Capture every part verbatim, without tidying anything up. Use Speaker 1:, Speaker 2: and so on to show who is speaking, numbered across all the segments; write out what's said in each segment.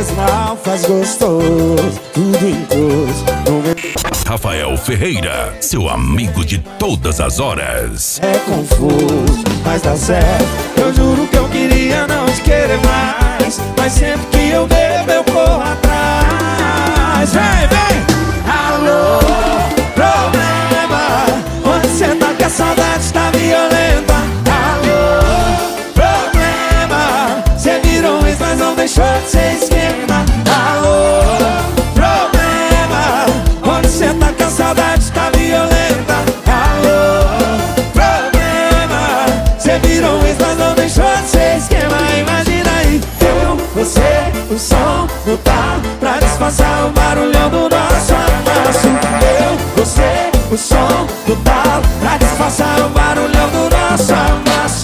Speaker 1: faz mal, faz gostoso, tudo em gosto.
Speaker 2: Rafael Ferreira, seu amigo de todas as horas.
Speaker 1: É confuso, mas dá certo. Eu juro que eu queria não te querer mais, mas sempre que eu bebo eu corro atrás. Vem, vem! Alô, problema, onde cê tá que a saudade tá violenta? Alô, problema, cê virou um ex, mas não deixou de ser esquema. Alô, problema, onde cê tá que a saudade tá violenta? Alô, problema, cê virou um ex, mas não deixou de ser esquema. Imagina aí, eu, você, o som no tal, pra disfarçar o barulhão do nosso abraço. Eu, você, o som do tal, pra disfarçar o barulhão do nosso amasso.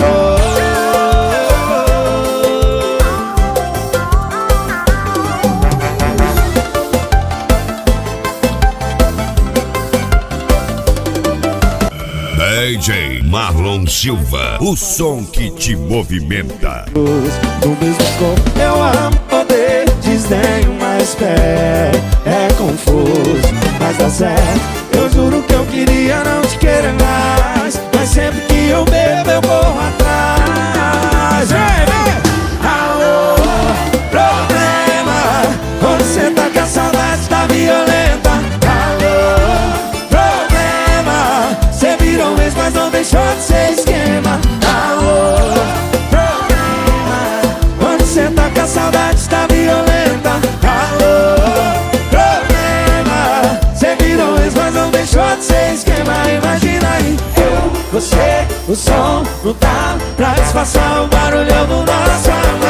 Speaker 2: D J Marlon Silva, o som que te movimenta.
Speaker 1: No mesmo corpo eu amo, odeio, desdenho, mas espero. É confuso, mas dá certo. Eu juro que eu queria não te querer mais, mas sempre que eu bebo eu corro atrás. Vem, vem! Alô, problema, onde cê tá que a saudade tá violenta? Alô, problema, cê virou um ex, mas não deixou de ser esquema. Alô, problema, onde cê tá que a saudade tá violenta? Alô, problema, cê virou um ex, mas não deixou de ser esquema. Imagina aí, eu, você, o som no tal, pra disfarçar o barulhão do nosso amor.